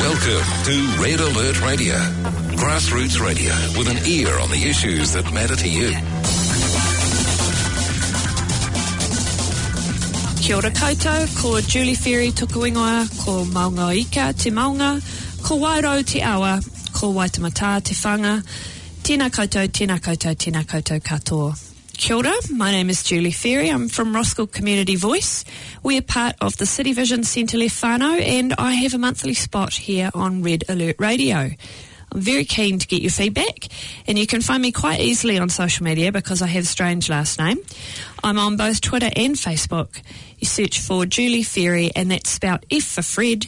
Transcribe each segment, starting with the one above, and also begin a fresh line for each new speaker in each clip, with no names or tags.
Welcome to Red Alert Radio, grassroots radio with an ear on the issues that matter to you.
Kia ora koutou, ko Julie Ferry tuku ingoa, ko Maunga Ika te maunga, ko Wairau te awa, ko Waitamata te whanga, tēnā koutou, tēnā koutou, tēnā koutou katoa. Kia ora, my name is Julie Ferry. I'm from Roskill Community Voice. We're part of the City Vision Centre Left whānau, and I have a monthly spot here on Red Alert Radio. I'm very keen to get your feedback, and you can find me quite easily on social media because I have a strange last name. I'm on both Twitter and Facebook. You search for Julie Ferry, and that's spelled F for Fred,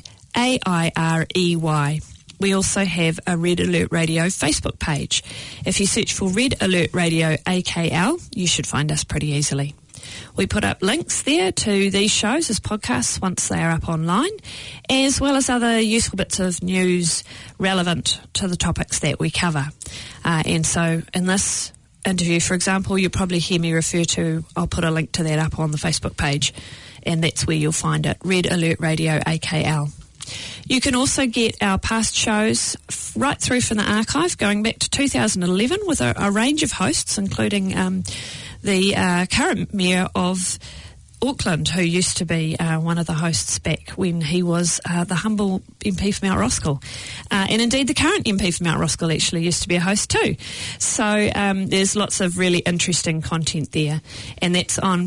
A-I-R-E-Y. We also have a Red Alert Radio Facebook page. If you search for Red Alert Radio AKL, you should find us pretty easily. We put up links there to these shows as podcasts once they are up online, as well as other useful bits of news relevant to the topics that we cover. And so in this interview, for example, you'll probably hear me refer to, I'll put a link to that up on the Facebook page, and that's where you'll find it, Red Alert Radio AKL. You can also get our past shows right through from the archive, going back to 2011 with a range of hosts, including the current Mayor of Auckland, who used to be one of the hosts back when he was the humble MP for Mount Roskill. And indeed, the current MP for Mount Roskill actually used to be a host too. So there's lots of really interesting content there. And that's on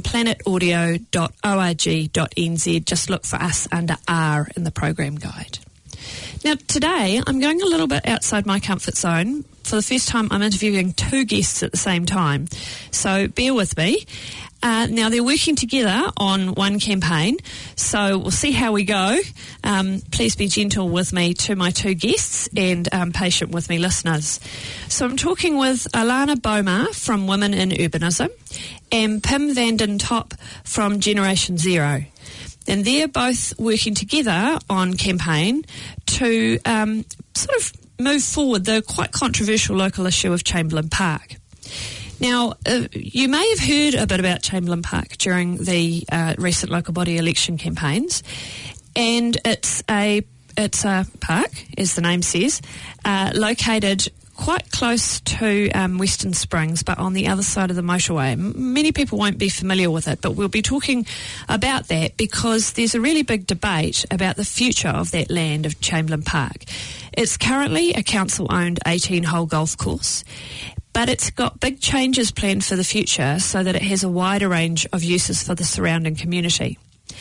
planetaudio.org.nz. Just look for us under R in the program guide. Now, today, I'm going a little bit outside my comfort zone. For the first time, I'm interviewing two guests at the same time. So bear with me. Now, they're working together on one campaign, so we'll see how we go. Please be gentle with me to my two guests and patient with me listeners. So I'm talking with Alana Bomar from Women in Urbanism and Pim van den Top from Generation Zero. And they're both working together on campaign to sort of move forward the quite controversial local issue of Chamberlain Park. Now, you may have heard a bit about Chamberlain Park during the recent local body election campaigns, and it's a park, as the name says, located quite close to Western Springs, but on the other side of the motorway. Many people won't be familiar with it, but we'll be talking about that because there's a really big debate about the future of that land of Chamberlain Park. It's currently a council-owned 18-hole golf course, but it's got big changes planned for the future so that it has a wider range of uses for the surrounding community.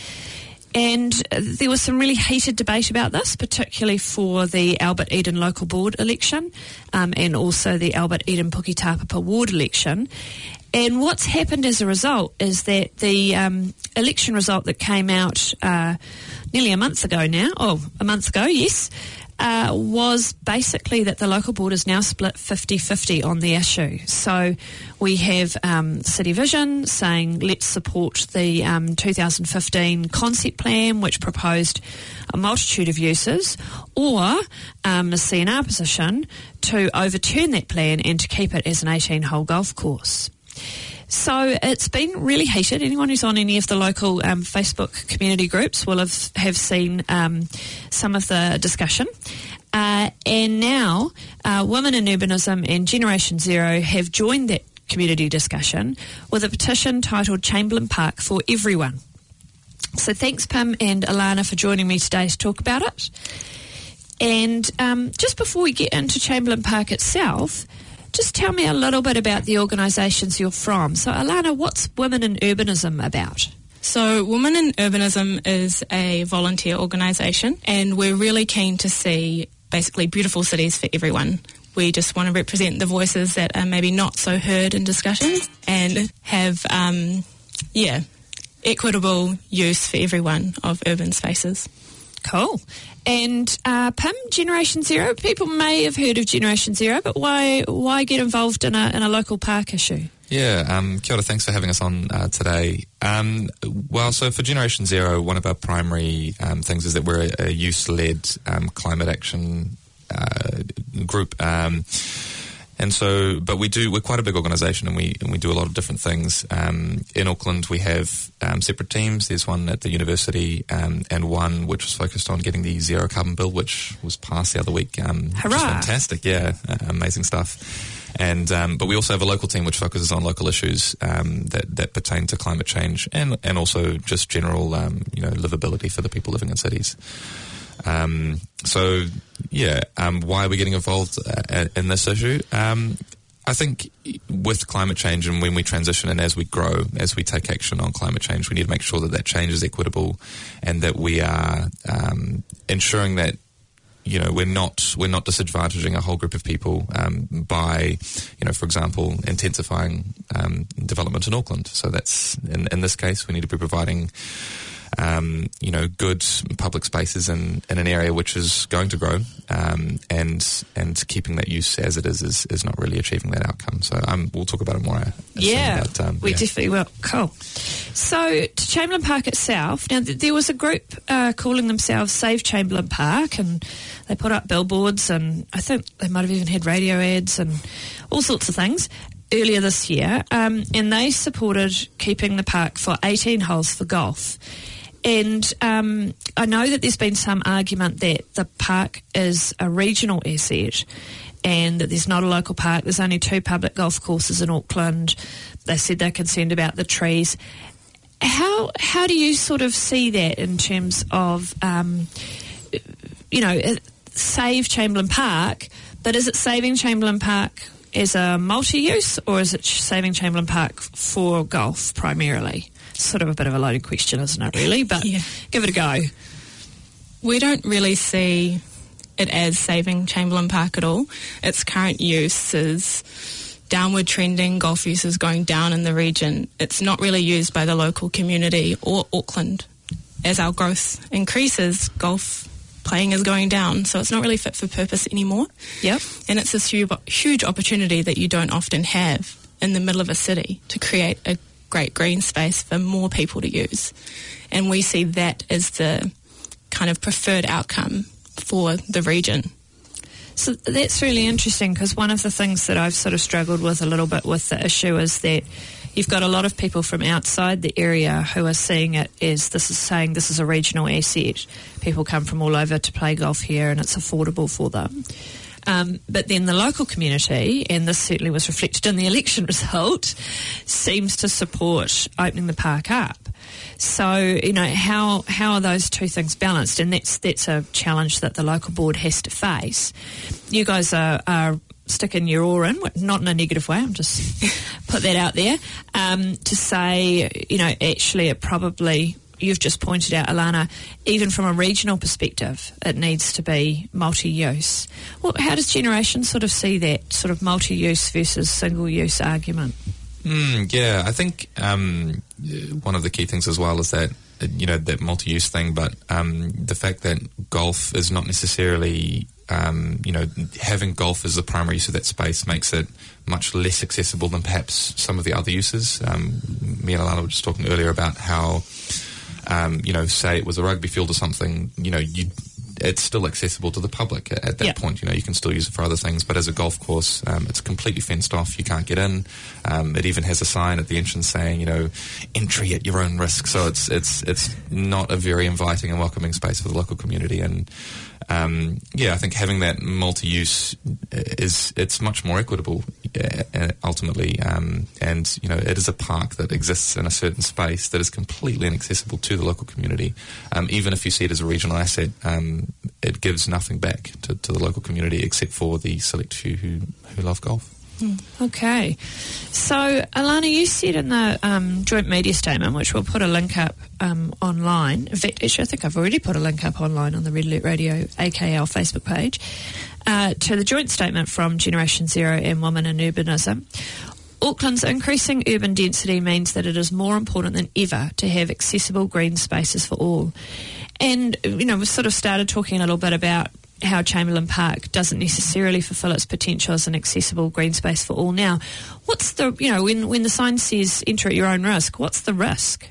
And there was some really heated debate about this, particularly for the Albert Eden Local Board election and also the Albert Eden Puketapapa Ward election. And what's happened as a result is that the election result that came out nearly a month ago, yes, was basically that the local board is now split 50-50 on the issue. So we have City Vision saying let's support the 2015 concept plan, which proposed a multitude of uses, or the CNR position to overturn that plan and to keep it as an 18-hole golf course. So it's been really heated. Anyone who's on any of the local Facebook community groups will have seen some of the discussion. And now Women in Urbanism and Generation Zero have joined that community discussion with a petition titled Chamberlain Park for Everyone. So thanks, Pim and Alana, for joining me today to talk about it. And just before we get into Chamberlain Park itself, just tell me a little bit about the organisations you're from. So, Alana, what's Women in Urbanism about?
So, Women in Urbanism is a volunteer organisation, and we're really keen to see basically beautiful cities for everyone. We just want to represent the voices that are maybe not so heard in discussions and have, equitable use for everyone of urban spaces.
Cool. And Pim, Generation Zero, people may have heard of Generation Zero, but why get involved in a local park issue?
Yeah, kia ora, thanks for having us on today. So for Generation Zero, one of our primary things is that we're a youth-led climate action group. And And so, but we're quite a big organisation, and we do a lot of different things. In Auckland, we have separate teams. There's one at the university, and one which was focused on getting the zero carbon bill, which was passed the other week.
Hurrah!
Which is fantastic, yeah, amazing stuff. And but we also have a local team which focuses on local issues that pertain to climate change and also just general livability for the people living in cities. Why are we getting involved in this issue? I think with climate change, and when we transition and as we grow, as we take action on climate change, we need to make sure that change is equitable, and that we are ensuring that we're not disadvantaging a whole group of people by, for example, intensifying development in Auckland. So that's in this case, we need to be providing good public spaces in an area which is going to grow, and keeping that use as it is not really achieving that outcome. So we'll talk about it more.
We definitely will. Cool. So to Chamberlain Park itself, now there was a group calling themselves Save Chamberlain Park, and they put up billboards, and I think they might have even had radio ads and all sorts of things earlier this year, and they supported keeping the park for 18 holes for golf. And I know that there's been some argument that the park is a regional asset and that there's not a local park. There's only 2 public golf courses in Auckland. They said they're concerned about the trees. How do you sort of see that in terms of, save Chamberlain Park, but is it saving Chamberlain Park as a multi-use, or is it saving Chamberlain Park for golf primarily? Sort of a bit of a loaded question, isn't it, really? But give it a go.
We don't really see it as saving Chamberlain Park at all. Its current use is downward trending. Golf use is going down in the region. It's not really used by the local community or Auckland. As our growth increases, golf playing is going down, so it's not really fit for purpose anymore.
Yep.
And it's this huge opportunity that you don't often have in the middle of a city to create a great green space for more people to use. And we see that as the kind of preferred outcome for the region.
So that's really interesting, because one of the things that I've sort of struggled with a little bit with the issue is that you've got a lot of people from outside the area who are seeing it as this is a regional asset. People come from all over to play golf here and it's affordable for them. But then the local community, and this certainly was reflected in the election result, seems to support opening the park up. So, how are those two things balanced? And that's a challenge that the local board has to face. You guys are sticking your oar in, not in a negative way, I'm just put that out there, to say, actually it probably, you've just pointed out, Alana, even from a regional perspective, it needs to be multi-use. Well, how does Generation sort of see that sort of multi-use versus single-use argument?
I think one of the key things as well is that, that multi-use thing, but the fact that golf is not necessarily, having golf as the primary use of that space makes it much less accessible than perhaps some of the other uses. Me and Alana were just talking earlier about how, say it was a rugby field or something, it's still accessible to the public at that point. You can still use it for other things, but as a golf course, it's completely fenced off. You can't get in. It even has a sign at the entrance saying, entry at your own risk. So it's not a very inviting and welcoming space for the local community. And I think having that multi-use it's much more equitable ultimately, and it is a park that exists in a certain space that is completely inaccessible to the local community. Even if you see it as a regional asset, it gives nothing back to the local community except for the select few who love golf.
Okay. So, Alana, you said in the joint media statement, which we'll put a link up online. In fact, actually, I think I've already put a link up online on the Red Alert Radio AKL Facebook page, to the joint statement from Generation Zero and Women in Urbanism. Auckland's increasing urban density means that it is more important than ever to have accessible green spaces for all. And, we sort of started talking a little bit about how Chamberlain Park doesn't necessarily fulfil its potential as an accessible green space for all. Now, what's the, when the sign says enter at your own risk, what's the risk?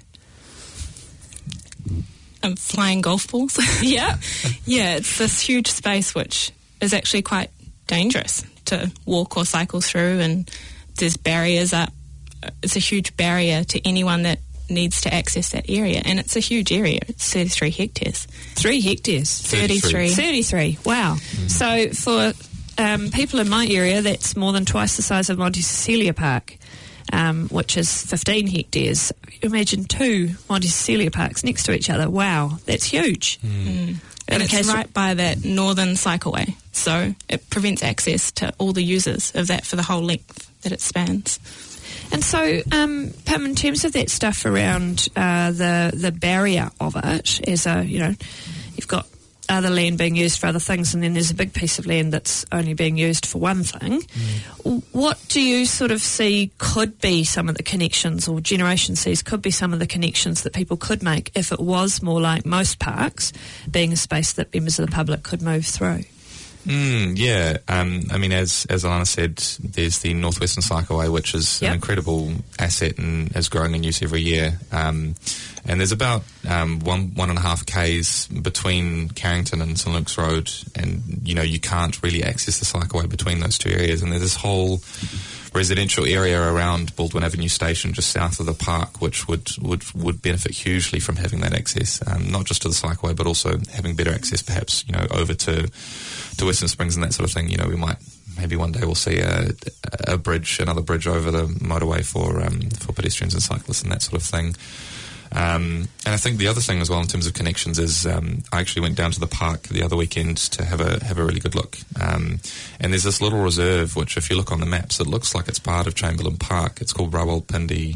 Flying golf balls.
Yeah.
Yeah, it's this huge space which is actually quite dangerous to walk or cycle through, and there's barriers up. It's a huge barrier to anyone that needs to access that area, and it's a huge area. It's 33 hectares.
3 hectares?
33.
33, wow. So for people in my area, that's more than twice the size of Monte Cecilia Park, which is 15 hectares. Imagine 2 Monte Cecilia Parks next to each other. Wow, that's huge.
And it's right by that northern cycleway, so it prevents access to all the users of that for the whole length that it spans.
And so, Pam, in terms of that stuff around the barrier of it, as you've got other land being used for other things, and then there's a big piece of land that's only being used for one thing. What do you sort of see could be some of the connections, or Generation sees could be some of the connections that people could make if it was more like most parks, being a space that members of the public could move through?
Yeah, I mean, as Alana said, there's the Northwestern Cycleway, which is an incredible asset and is growing in use every year. And there's about 1.5 k's between Carrington and St Luke's Road, and you can't really access the cycleway between those two areas. And there's this whole residential area around Baldwin Avenue Station, just south of the park, which would benefit hugely from having that access, not just to the cycleway, but also having better access, perhaps over to Western Springs and that sort of thing. We might maybe one day we'll see another bridge over the motorway for pedestrians and cyclists and that sort of thing. And I think the other thing as well in terms of connections is I actually went down to the park the other weekend to have a really good look. And there's this little reserve which, if you look on the maps, it looks like it's part of Chamberlain Park. It's called Rawalpindi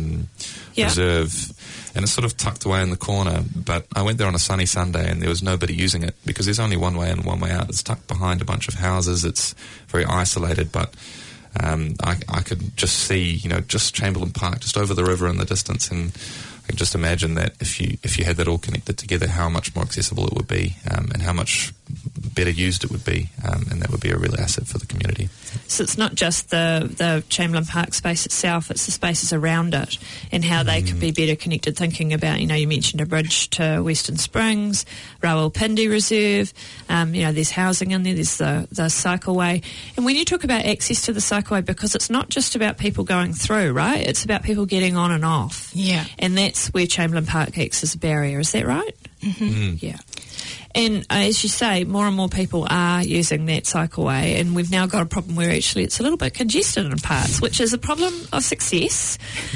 Reserve, and it's sort of tucked away in the corner. But I went there on a sunny Sunday and there was nobody using it because there's only one way in and one way out. It's tucked behind a bunch of houses. It's very isolated, but I could just see, just Chamberlain Park just over the river in the distance, and I can just imagine that if you had that all connected together, how much more accessible it would be, and how much better used it would be, and that would be a real asset for the community.
So it's not just the Chamberlain Park space itself, it's the spaces around it and how they could be better connected, thinking about, you mentioned a bridge to Western Springs, Rawalpindi Reserve, there's housing in there, there's the cycleway. And when you talk about access to the cycleway, because it's not just about people going through, right? It's about people getting on and off.
Yeah.
And that's where Chamberlain Park acts as a barrier, is that right? Yeah. And as you say, more and more people are using that cycleway, and we've now got a problem where actually it's a little bit congested in parts, which is a problem of success.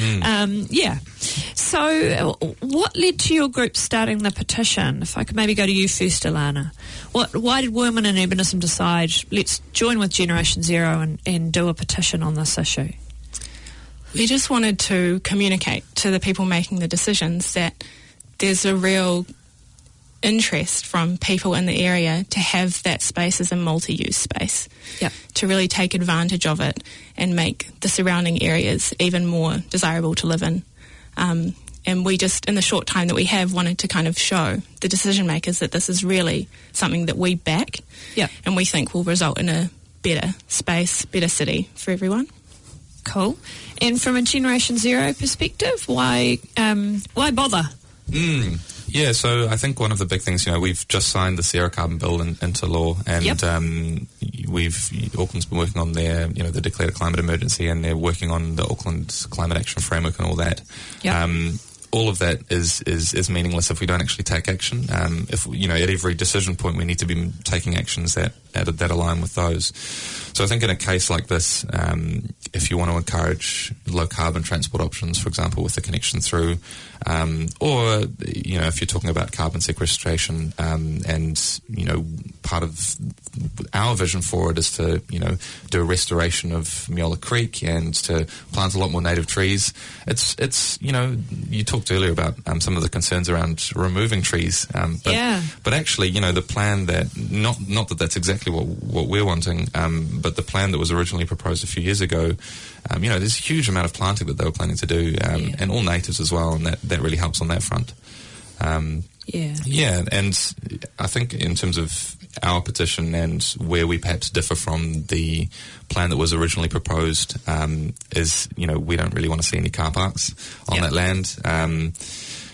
So what led to your group starting the petition? If I could maybe go to you first, Alana. Why did Women in Urbanism decide, let's join with Generation Zero and do a petition on this issue?
We just wanted to communicate to the people making the decisions that there's a real interest from people in the area to have that space as a multi-use space, to really take advantage of it and make the surrounding areas even more desirable to live in. And we just, in the short time that we have, wanted to kind of show the decision makers that this is really something that we back and we think will result in a better space, better city for everyone.
Cool. And from a Generation Zero perspective, why bother?
Yeah, so I think one of the big things, we've just signed the Zero Carbon Bill into law, and Auckland's been working on their, the declared a climate emergency, and they're working on the Auckland Climate Action Framework and all that. All of that is meaningless if we don't actually take action. If at every decision point we need to be taking actions that align with those. So I think in a case like this, if you want to encourage low carbon transport options, for example, with the connection through, or if you're talking about carbon sequestration, and part of our vision for it is to do a restoration of Miola Creek and to plant a lot more native trees. It's you talked earlier about some of the concerns around removing trees, but actually the plan that not that that's exactly what we're wanting, but the plan that was originally proposed a few years ago, there's a huge amount of planting that they were planning to do, and all natives as well, and that really helps on that front. And I think in terms of our petition and where we perhaps differ from the plan that was originally proposed, is we don't really want to see any car parks on that land.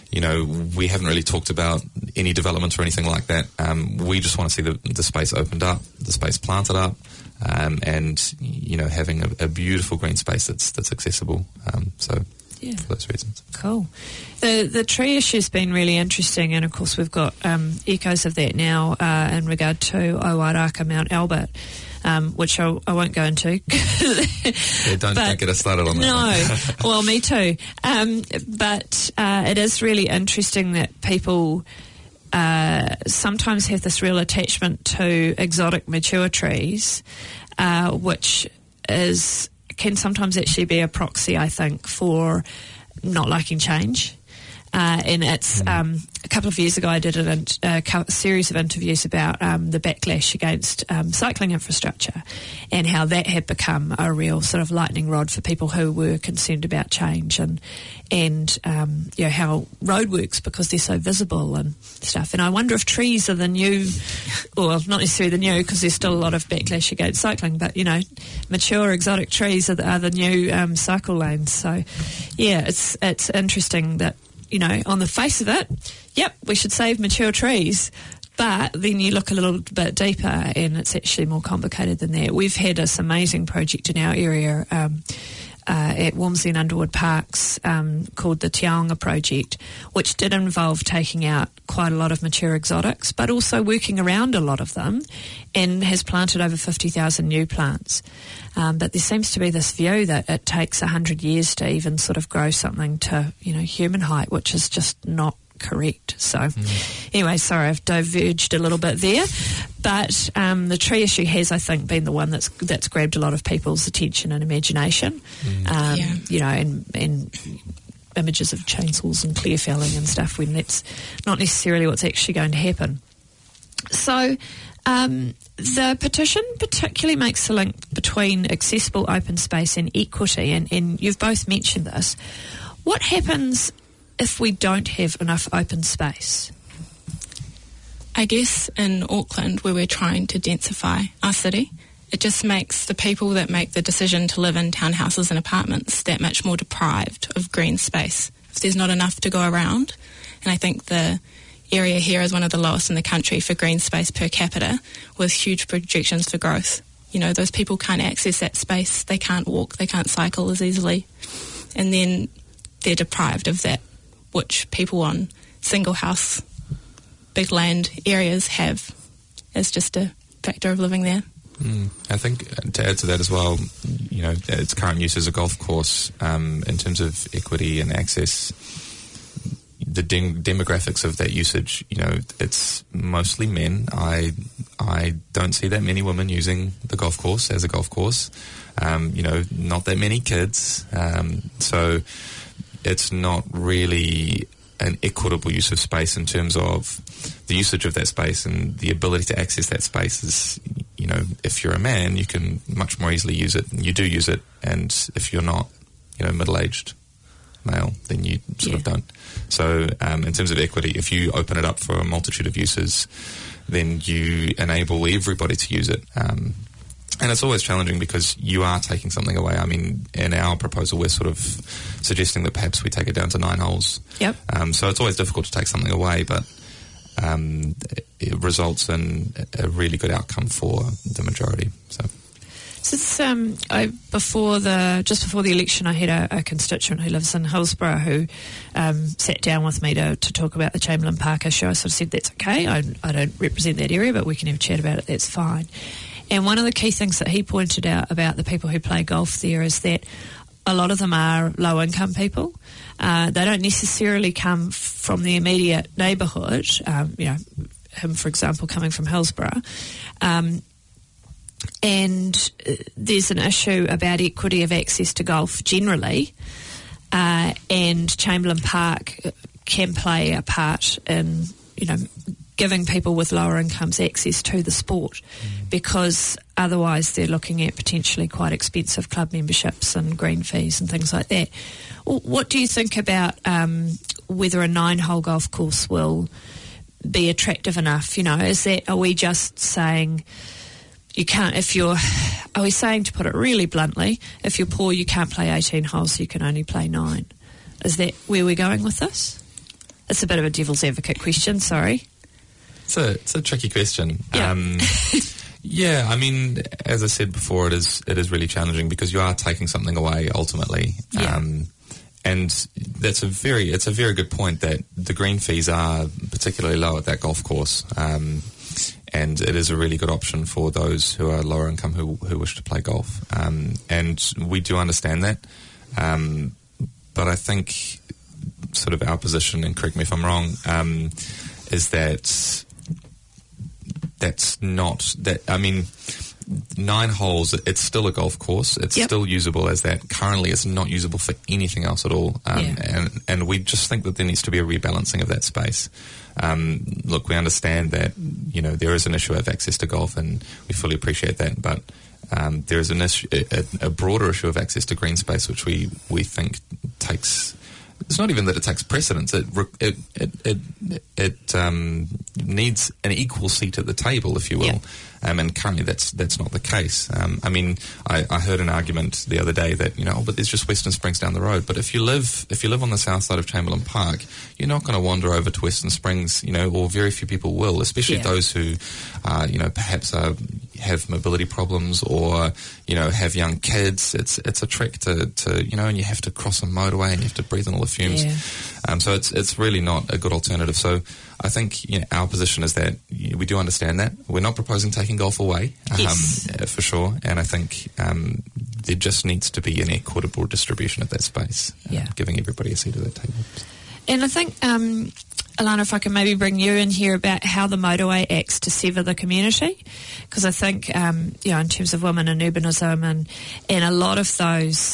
we haven't really talked about any development or anything like that. We just want to see the space opened up, the space planted up, and having a beautiful green space that's accessible. For those reasons.
Cool. The tree issue's been really interesting, and of course we've got echoes of that now in regard to Owairaka, Mount Albert, which I won't go into.
Don't get us started on that.
No, well, me too. But it is really interesting that people sometimes have this real attachment to exotic mature trees, which can sometimes actually be a proxy, I think, for not liking change. And it's a couple of years ago I did a series of interviews about the backlash against cycling infrastructure and how that had become a real sort of lightning rod for people who were concerned about change and how roadworks, because they're so visible and stuff. And I wonder if trees are the new, or not necessarily the new, because there's still a lot of backlash against cycling, but mature exotic trees are the new cycle lanes. So yeah, it's interesting that on the face of it, yep, we should save mature trees. But then you look a little bit deeper and it's actually more complicated than that. We've had this amazing project in our area at Walmsley and Underwood Parks called the Te Aonga Project, which did involve taking out quite a lot of mature exotics, but also working around a lot of them, and has planted over 50,000 new plants. But there seems to be this view that it takes 100 years to even sort of grow something to, human height, which is just not correct. So anyway, sorry, I've diverged a little bit there. But the tree issue has, I think, been the one that's grabbed a lot of people's attention and imagination. And images of chainsaws and clear felling and stuff, when that's not necessarily what's actually going to happen. So the petition particularly makes the link between accessible open space and equity, and you've both mentioned this. What happens if we don't have enough open space?
I guess in Auckland, where we're trying to densify our city, it just makes the people that make the decision to live in townhouses and apartments that much more deprived of green space if there's not enough to go around. And I think the area here is one of the lowest in the country for green space per capita, with huge projections for growth. Those people can't access that space. They can't walk, they can't cycle as easily. And then they're deprived of that, which people on single house, big land areas have as just a factor of living there.
I think to add to that as well, its current use as a golf course, in terms of equity and access, the demographics of that usage, it's mostly men. I don't see that many women using the golf course as a golf course. Not that many kids. So it's not really an equitable use of space in terms of the usage of that space, and the ability to access that space is, if you're a man, you can much more easily use it, and you do use it, and if you're not, middle-aged male, then you sort of don't. So in terms of equity, if you open it up for a multitude of uses, then you enable everybody to use it. And it's always challenging because you are taking something away. I mean, in our proposal, we're sort of suggesting that perhaps we take it down to 9 holes.
Yep.
So it's always difficult to take something away, but it results in a really good outcome for the majority. So before the election, I had a constituent who lives in Hillsborough who sat down with me to talk about the Chamberlain Park issue. I sort of said, that's okay. I don't represent that area, but we can have a chat about it. That's fine. And one of the key things that he pointed out about the people who play golf there is that a lot of them are low-income people. They don't necessarily come from the immediate neighbourhood, him, for example, coming from Hillsborough. And there's an issue about equity of access to golf generally, and Chamberlain Park can play a part in, giving people with lower incomes access to the sport, because otherwise they're looking at potentially quite expensive club memberships and green fees and things like that. What do you think about whether a 9-hole golf course will be attractive enough? Are we just saying you can't, are we saying, to put it really bluntly, if you're poor you can't play 18 holes, you can only play 9? Is that where we're going with this?
It's a bit of a devil's advocate question, sorry.
It's a tricky question.
Yeah.
Yeah, I mean, as I said before, it is really challenging because you are taking something away ultimately.
Yeah.
And it's a very good point that the green fees are particularly low at that golf course. And it is a really good option for those who are lower income who wish to play golf. And we do understand that. But I think sort of our position, and correct me if I'm wrong, is that that's not that. I mean, 9 holes, it's still a golf course. It's still usable as that. Currently, it's not usable for anything else at all. And we just think that there needs to be a rebalancing of that space. Look, we understand that, there is an issue of access to golf, and we fully appreciate that. But there is an issue, a broader issue of access to green space, which we think takes. It's not even that it takes precedence. It needs an equal seat at the table, if you will.
Yeah.
And currently that's not the case. I mean, I heard an argument the other day that, but there's just Western Springs down the road. But if you live on the south side of Chamberlain Park, you're not going to wander over to Western Springs, or very few people will, especially those who, perhaps have mobility problems or, have young kids. It's a trek to and you have to cross a motorway and you have to breathe in all the fumes.
Yeah.
So it's really not a good alternative. So I think our position is that we do understand that. We're not proposing taking golf away, for sure. And I think there just needs to be an equitable distribution of that space, giving everybody a seat at that table.
And I think, Alana, if I can maybe bring you in here about how the motorway acts to sever the community, because I think, in terms of women and urbanism and a lot of those,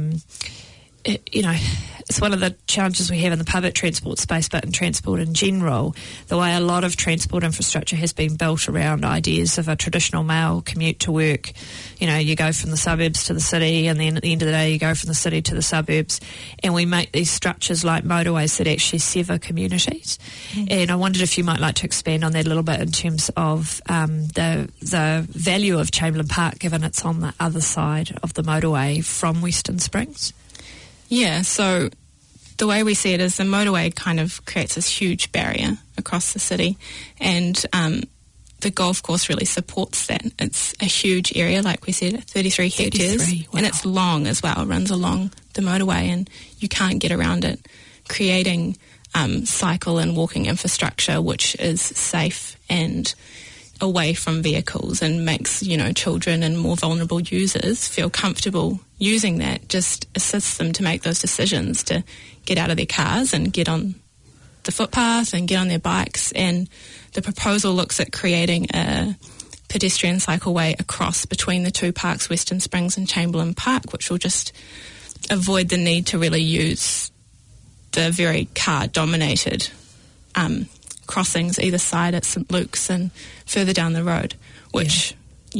it's one of the challenges we have in the public transport space, but in transport in general, the way a lot of transport infrastructure has been built around ideas of a traditional male commute to work. You go from the suburbs to the city, and then at the end of the day you go from the city to the suburbs, and we make these structures like motorways that actually sever communities. And I wondered if you might like to expand on that a little bit in terms of the value of Chamberlain Park, given it's on the other side of the motorway from Western Springs.
Yeah, so the way we see it is the motorway kind of creates this huge barrier across the city, and the golf course really supports that. It's a huge area, like we said, 33 hectares,
wow.
and it's long as well. It runs along the motorway and you can't get around it, creating cycle and walking infrastructure which is safe and away from vehicles and makes, children and more vulnerable users feel comfortable using that, just assists them to make those decisions to get out of their cars and get on the footpath and get on their bikes. And the proposal looks at creating a pedestrian cycleway across between the two parks, Western Springs and Chamberlain Park, which will just avoid the need to really use the very car-dominated crossings either side at St Luke's and further down the road, which,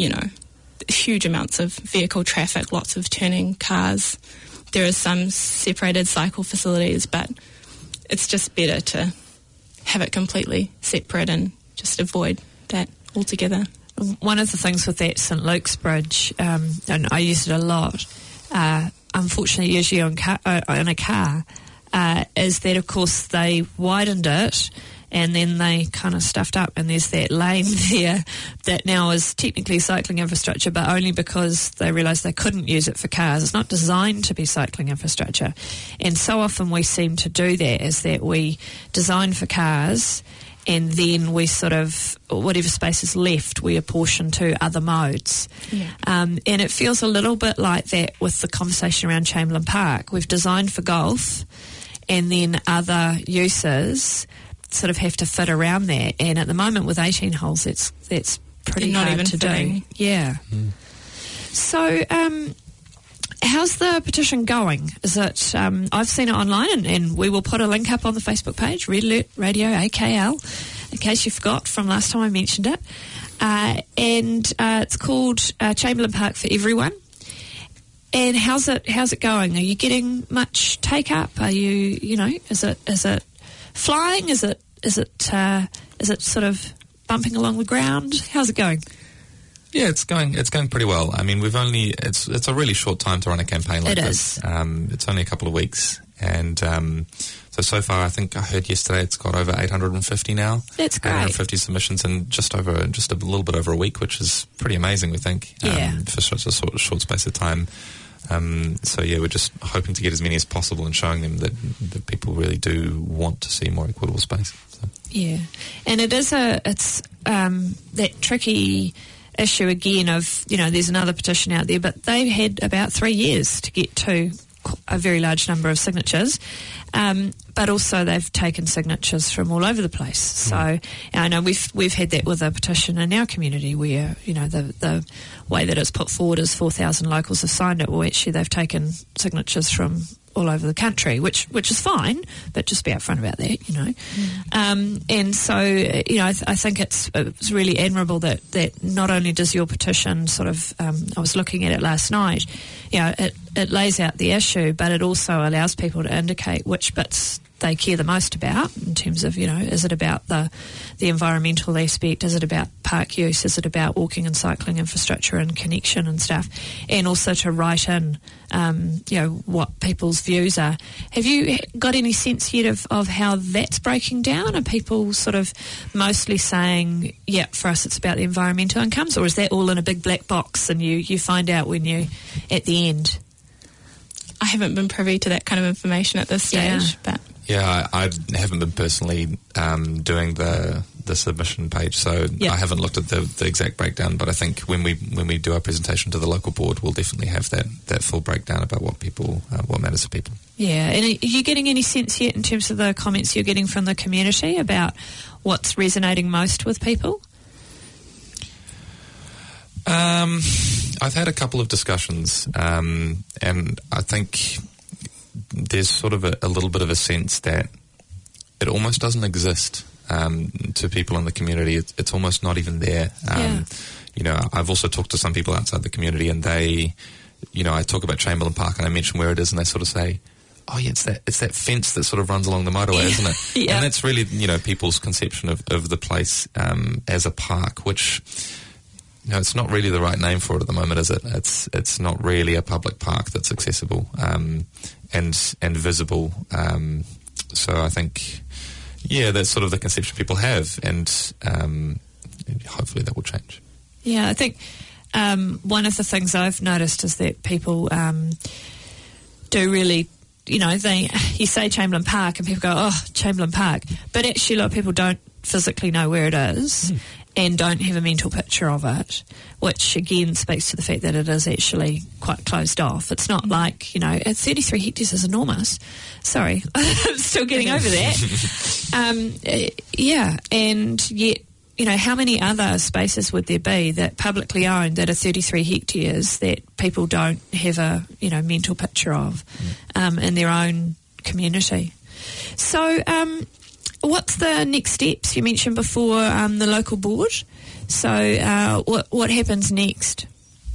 huge amounts of vehicle traffic, lots of turning cars. There are some separated cycle facilities, but it's just better to have it completely separate and just avoid that altogether.
One of the things with that St Luke's Bridge, and I use it a lot, unfortunately usually in a car, is that of course they widened it and then they kind of stuffed up, and there's that lane there that now is technically cycling infrastructure, but only because they realised they couldn't use it for cars. It's not designed to be cycling infrastructure. And so often we seem to do that, is that we design for cars and then we sort of, whatever space is left, we apportion to other modes.
Yeah.
And it feels a little bit like that with the conversation around Chamberlain Park. We've designed for golf, and then other uses sort of have to fit around that. And at the moment with 18 holes, that's pretty
not
hard
even
to
fitting.
do. Yeah. So, how's the petition going? Is it? I've seen it online, and we will put a link up on the Facebook page, Red Alert Radio AKL, in case you forgot from last time I mentioned it. And it's called Chamberlain Park for Everyone. And how's it going? Are you getting much take up? Are you, is it flying? Is it sort of bumping along the ground? How's it going?
Yeah, it's going pretty well. I mean, it's a really short time to run a campaign like this. It's only a couple of weeks, And so far, I think I heard yesterday it's got over 850 now.
That's great.
850 submissions in just a little bit over a week, which is pretty amazing, we think, for such a short space of time. We're just hoping to get as many as possible and showing them that people really do want to see more equitable space. So.
Yeah, and it's that tricky issue again of, there's another petition out there, but they had about 3 years to get to a very large number of signatures, but also they've taken signatures from all over the place. So I know we've had that with a petition in our community where the way that it's put forward is 4,000 locals have signed it. Well, actually they've taken signatures from all over the country, which is fine, but just be upfront about that, and so I think it's really admirable that not only does your petition sort of I was looking at it last night, it lays out the issue, but it also allows people to indicate which bits they care the most about in terms of, is it about the environmental aspect, is it about park use, is it about walking and cycling infrastructure and connection and stuff, and also to write in, what people's views are. Have you got any sense yet of how that's breaking down? Are people sort of mostly saying, yeah, for us it's about the environmental outcomes, or is that all in a big black box and you find out when you at the end?
I haven't been privy to that kind of information at this stage, but...
Yeah, I haven't been personally doing the submission page, so I haven't looked at the exact breakdown. But I think when we do our presentation to the local board, we'll definitely have that full breakdown about what matters to people. Yeah,
and are you getting any sense yet in terms of the comments you're getting from the community about what's resonating most with people?
I've had a couple of discussions, and I think there's sort of a little bit of a sense that it almost doesn't exist to people in the community. It's almost not even there. I've also talked to some people outside the community, and they, I talk about Chamberlain Park and I mention where it is, and they sort of say, oh yeah, it's that fence that sort of runs along the motorway, isn't it? And that's really, people's conception of the place as a park, which... it's not really the right name for it at the moment, is it? It's not really a public park that's accessible and visible. So I think, that's sort of the conception people have, and hopefully that will change.
Yeah, I think one of the things I've noticed is that people do really, you say Chamberlain Park and people go, oh, Chamberlain Park, but actually a lot of people don't physically know where it is. And don't have a mental picture of it, which again speaks to the fact that it is actually quite closed off. It's not like, 33 hectares is enormous. Sorry, I'm still getting over that. And yet, how many other spaces would there be that publicly owned that are 33 hectares that people don't have a, mental picture of in their own community? So, what's the next steps? You mentioned before the local board. So what happens next?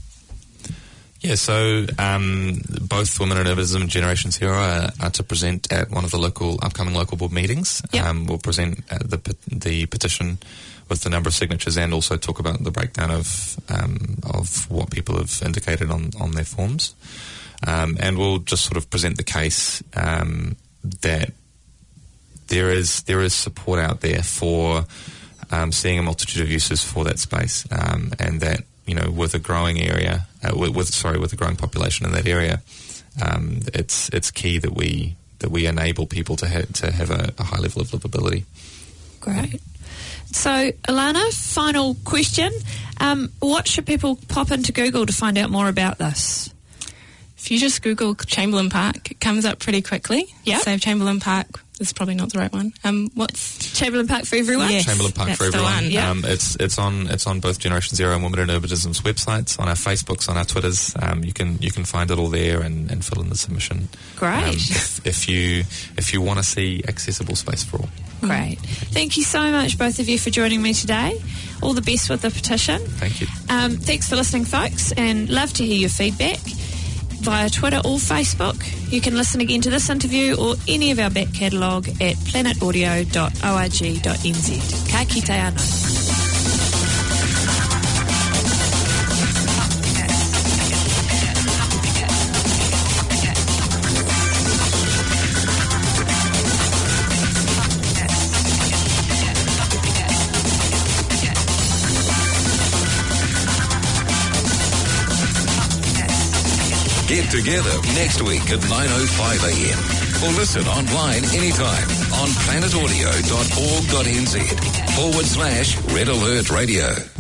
Yeah, so both Women in Urbanism and Generation Zero are to present at one of the upcoming local board meetings.
Yep.
We'll present the petition with the number of signatures and also talk about the breakdown of what people have indicated on their forms. And we'll just sort of present the case that there is support out there for seeing a multitude of uses for that space, and that with a growing area, with a growing population in that area, it's key that we enable people to have a high level of livability.
Great. So, Alana, final question: what should people pop into Google to find out more about this?
If you just Google Chamberlain Park, it comes up pretty quickly.
Yeah.
Save Chamberlain Park. It's probably not the right one. What's
Chamberlain Park for everyone?
Yes,
Chamberlain Park
that's
for everyone.
The one.
Yeah.
It's on both Generation Zero and Women in Urbanism's websites, on our Facebooks, on our Twitters. You can find it all there and fill in the submission.
Great.
If you want to see accessible space for all.
Great. Thank you so much, both of you, for joining me today. All the best with the petition.
Thank you.
Thanks for listening, folks, and love to hear your feedback via Twitter or Facebook. You can listen again to this interview or any of our back catalogue at planetaudio.org.nz. Ka kite anō.
Get together next week at 9:05 a.m. or listen online anytime on planetaudio.org.nz/Red Alert Radio.